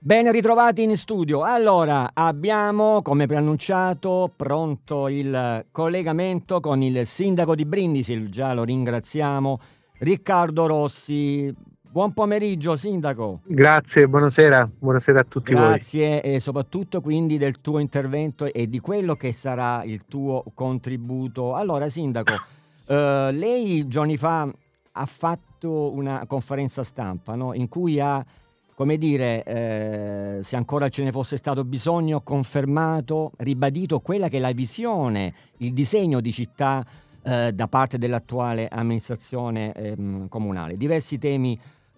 Ben ritrovati in studio. Allora, abbiamo, come preannunciato, pronto il collegamento con il sindaco di Brindisi, già lo ringraziamo, Riccardo Rossi. Buon pomeriggio, sindaco. Grazie, buonasera a tutti voi. Grazie e soprattutto quindi del tuo intervento e di quello che sarà il tuo contributo. Allora, sindaco, lei giorni fa ha fatto una conferenza stampa, no? In cui ha, come dire, se ancora ce ne fosse stato bisogno, confermato, ribadito quella che è la visione, il disegno di città da parte dell'attuale amministrazione comunale. Diversi temi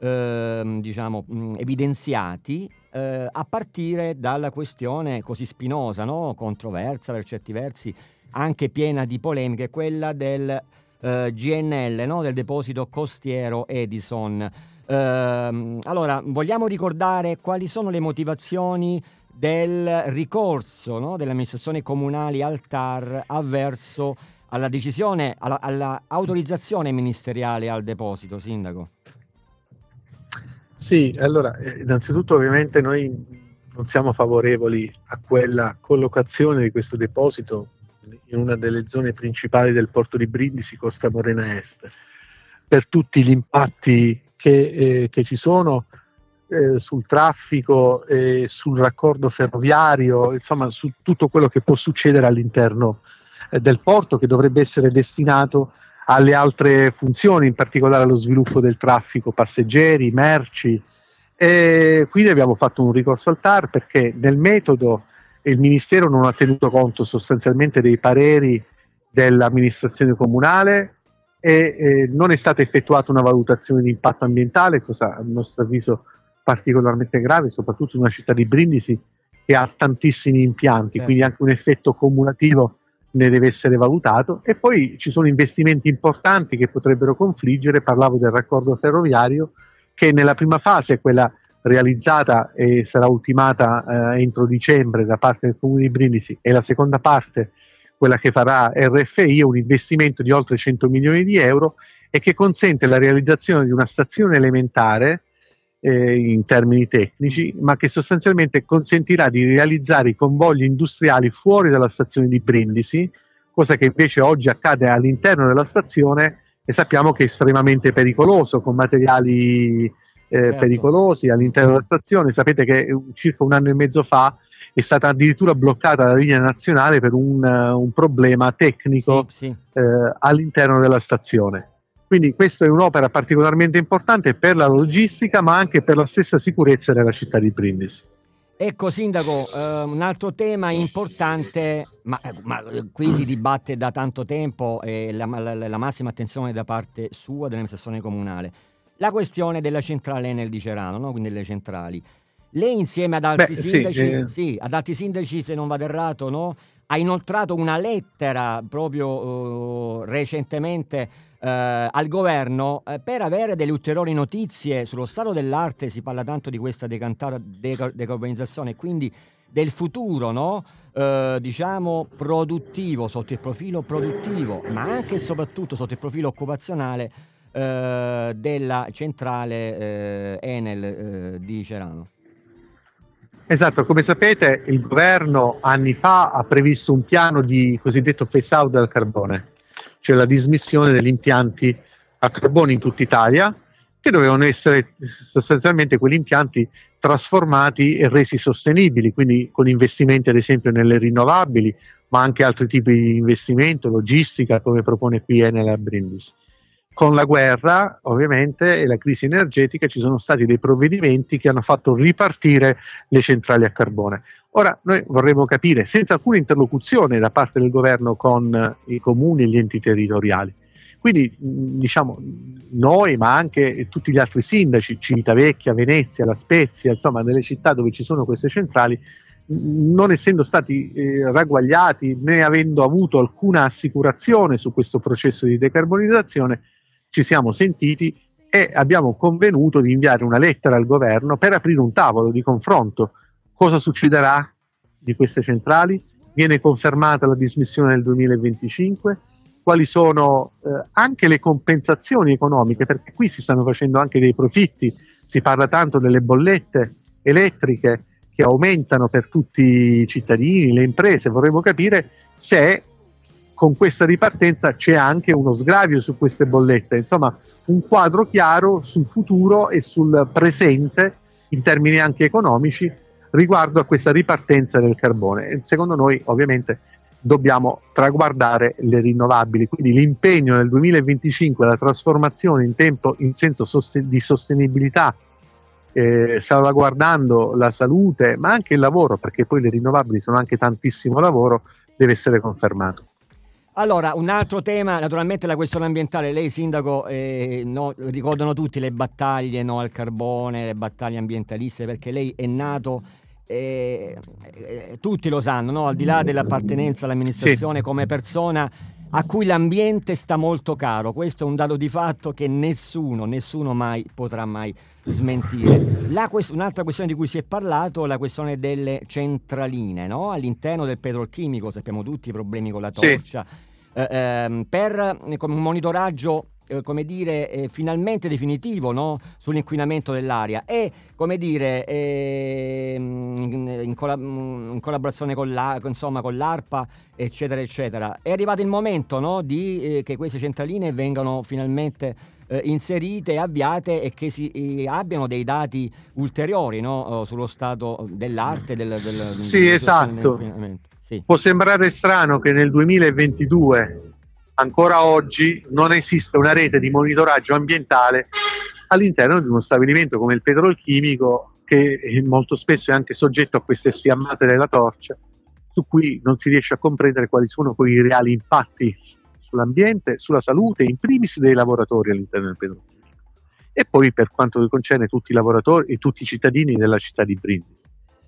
evidenziati a partire dalla questione così spinosa, no? Controversa per certi versi, anche piena di polemiche, quella del GNL, no? Del deposito costiero Edison. Allora, vogliamo ricordare quali sono le motivazioni del ricorso, no? Delle amministrazioni comunali al TAR avverso alla decisione, alla autorizzazione ministeriale al deposito, sindaco? Sì, allora, innanzitutto ovviamente noi non siamo favorevoli a quella collocazione di questo deposito in una delle zone principali del porto di Brindisi, Costa Morena Est, per tutti gli impatti che ci sono sul traffico, sul raccordo ferroviario, insomma su tutto quello che può succedere all'interno del porto, che dovrebbe essere destinato alle altre funzioni, in particolare allo sviluppo del traffico passeggeri, merci. E quindi abbiamo fatto un ricorso al TAR perché nel metodo il Ministero non ha tenuto conto sostanzialmente dei pareri dell'amministrazione comunale e non è stata effettuata una valutazione di impatto ambientale, cosa a nostro avviso particolarmente grave, soprattutto in una città di Brindisi che ha tantissimi impianti, Certo. quindi anche un effetto cumulativo ne deve essere valutato. E poi ci sono investimenti importanti che potrebbero confliggere. Parlavo del raccordo ferroviario che nella prima fase, quella realizzata e sarà ultimata entro dicembre da parte del Comune di Brindisi, e la seconda parte, quella che farà RFI, è un investimento di oltre 100 milioni di euro e che consente la realizzazione di una stazione elementare in termini tecnici, ma che sostanzialmente consentirà di realizzare i convogli industriali fuori dalla stazione di Brindisi, cosa che invece oggi accade all'interno della stazione e sappiamo che è estremamente pericoloso, con materiali Certo. pericolosi all'interno della stazione. Sapete che circa un anno e mezzo fa è stata addirittura bloccata la linea nazionale per un problema tecnico Sì. all'interno della stazione. Quindi questa è un'opera particolarmente importante per la logistica, ma anche per la stessa sicurezza della città di Brindisi. Ecco, sindaco, un altro tema importante, ma qui si dibatte da tanto tempo e la massima attenzione da parte sua dell'amministrazione comunale, la questione della centrale Enel di Cerano, no? Quindi le centrali. Lei insieme ad altri sindaci, ad altri sindaci, se non vado errato, no? Ha inoltrato una lettera proprio recentemente al governo per avere delle ulteriori notizie sullo stato dell'arte. Si parla tanto di questa decantata decarbonizzazione, quindi del futuro, no? Diciamo produttivo, sotto il profilo produttivo, ma anche e soprattutto sotto il profilo occupazionale della centrale Enel di Cerano. Esatto, come sapete il governo anni fa ha previsto un piano di cosiddetto phase out del carbone, cioè la dismissione degli impianti a carbone in tutta Italia, che dovevano essere sostanzialmente quegli impianti trasformati e resi sostenibili, quindi con investimenti ad esempio nelle rinnovabili, ma anche altri tipi di investimento, logistica, come propone qui Enel a Brindisi. Con la guerra, ovviamente, e la crisi energetica ci sono stati dei provvedimenti che hanno fatto ripartire le centrali a carbone. Ora, noi vorremmo capire, senza alcuna interlocuzione da parte del governo con i comuni e gli enti territoriali, quindi diciamo noi, ma anche tutti gli altri sindaci, Civitavecchia, Venezia, La Spezia, insomma, nelle città dove ci sono queste centrali, non essendo stati ragguagliati né avendo avuto alcuna assicurazione su questo processo di decarbonizzazione, ci siamo sentiti e abbiamo convenuto di inviare una lettera al governo per aprire un tavolo di confronto. Cosa succederà di queste centrali? Viene confermata la dismissione nel 2025? Quali sono anche le compensazioni economiche? Perché qui si stanno facendo anche dei profitti, si parla tanto delle bollette elettriche che aumentano per tutti i cittadini, le imprese. Vorremmo capire se con questa ripartenza c'è anche uno sgravio su queste bollette, insomma un quadro chiaro sul futuro e sul presente in termini anche economici riguardo a questa ripartenza del carbone. E secondo noi ovviamente dobbiamo traguardare le rinnovabili, quindi l'impegno nel 2025, la trasformazione in senso di sostenibilità, salvaguardando la salute ma anche il lavoro, perché poi le rinnovabili sono anche tantissimo lavoro, deve essere confermato. Allora, un altro tema, naturalmente la questione ambientale. Lei, sindaco, ricordano tutti le battaglie al carbone, le battaglie ambientaliste, perché lei è nato, tutti lo sanno, no? Al di là dell'appartenenza all'amministrazione, come persona a cui l'ambiente sta molto caro. Questo è un dato di fatto che nessuno mai potrà mai smentire. Un'altra questione di cui si è parlato, la questione delle centraline, no? All'interno del petrolchimico, sappiamo tutti i problemi con la torcia, per un monitoraggio finalmente definitivo, no? Sull'inquinamento dell'aria e in collaborazione con l'ARPA, eccetera eccetera. È arrivato il momento, no? Che queste centraline vengano finalmente inserite e avviate e che si abbiano dei dati ulteriori, no? Sullo stato dell'arte sì, esatto. Sì. Può sembrare strano che nel 2022 ancora oggi non esiste una rete di monitoraggio ambientale all'interno di uno stabilimento come il petrolchimico, che molto spesso è anche soggetto a queste sfiammate della torcia, su cui non si riesce a comprendere quali sono poi i reali impatti sull'ambiente, sulla salute, in primis dei lavoratori all'interno del petrolchimico, e poi per quanto concerne tutti i lavoratori e tutti i cittadini della città di Brindisi.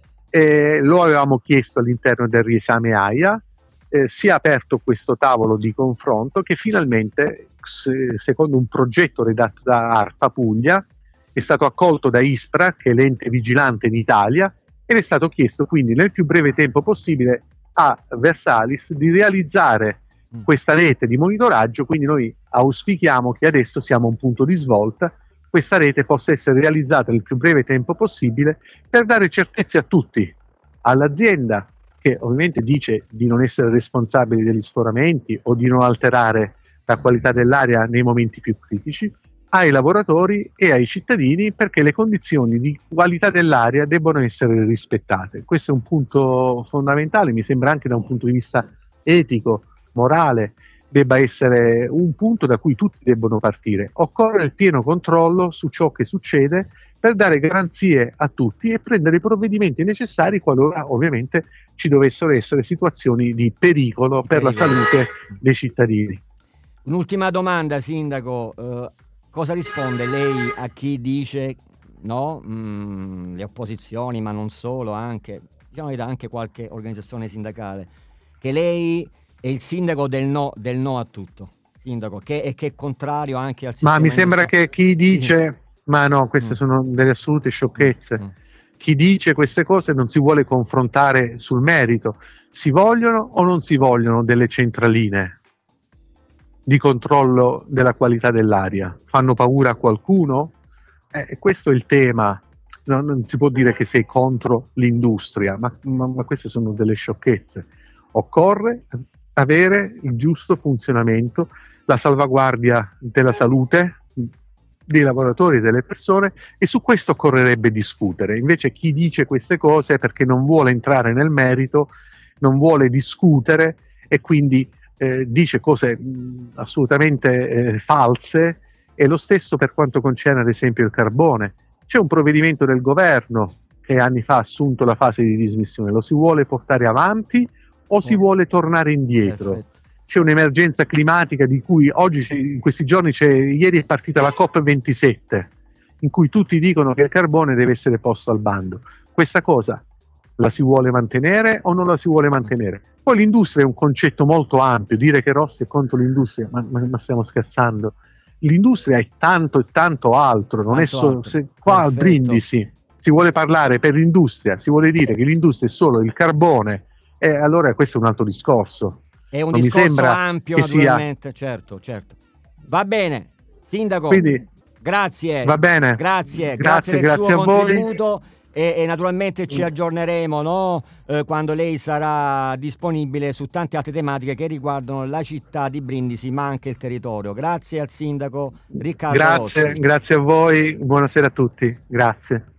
Lo avevamo chiesto all'interno del riesame AIA. Si è aperto questo tavolo di confronto che finalmente, secondo un progetto redatto da ARPA Puglia, è stato accolto da ISPRA, che è l'ente vigilante in Italia, ed è stato chiesto quindi nel più breve tempo possibile a Versalis di realizzare questa rete di monitoraggio. Quindi noi auspichiamo che adesso siamo a un punto di svolta, questa rete possa essere realizzata nel più breve tempo possibile per dare certezze a tutti, all'azienda, che ovviamente dice di non essere responsabili degli sforamenti o di non alterare la qualità dell'aria nei momenti più critici, ai lavoratori e ai cittadini, perché le condizioni di qualità dell'aria debbono essere rispettate. Questo è un punto fondamentale, mi sembra anche da un punto di vista etico, morale, debba essere un punto da cui tutti debbono partire. Occorre il pieno controllo su ciò che succede per dare garanzie a tutti e prendere i provvedimenti necessari qualora ovviamente ci dovessero essere situazioni di pericolo per la salute dei cittadini. Un'ultima domanda, sindaco. Cosa risponde lei a chi dice, no? Le opposizioni, ma non solo, anche qualche organizzazione sindacale, che lei è il sindaco del no a tutto, sindaco, che è contrario anche al sistema. Ma mi sembra che chi dice, ma no, queste sono delle assolute sciocchezze. Chi dice queste cose non si vuole confrontare sul merito. Si vogliono o non si vogliono delle centraline di controllo della qualità dell'aria? Fanno paura a qualcuno? Questo è il tema. No, non si può dire che sei contro l'industria, ma queste sono delle sciocchezze. Occorre avere il giusto funzionamento, la salvaguardia della salute dei lavoratori e delle persone, e su questo occorrerebbe discutere. Invece chi dice queste cose è perché non vuole entrare nel merito, non vuole discutere e quindi dice cose assolutamente false. E lo stesso per quanto concerne ad esempio il carbone. C'è un provvedimento del governo che anni fa ha assunto la fase di dismissione, lo si vuole portare avanti o si vuole tornare indietro? Perfetto. C'è un'emergenza climatica di cui oggi, in questi giorni, ieri è partita la COP27, in cui tutti dicono che il carbone deve essere posto al bando. Questa cosa la si vuole mantenere o non la si vuole mantenere? Poi l'industria è un concetto molto ampio, dire che Rossi è contro l'industria, ma stiamo scherzando? L'industria è tanto e tanto altro, non è solo qua a Brindisi si vuole parlare per l'industria, si vuole dire che l'industria è solo il carbone, e allora questo è un altro discorso. È un discorso ampio, naturalmente, certo. Va bene, sindaco. Quindi, grazie. Va bene. Grazie del suo contributo. e naturalmente ci aggiorneremo, no? Quando lei sarà disponibile su tante altre tematiche che riguardano la città di Brindisi, ma anche il territorio. Grazie al sindaco Riccardo Rossi. Grazie a voi, buonasera a tutti, grazie.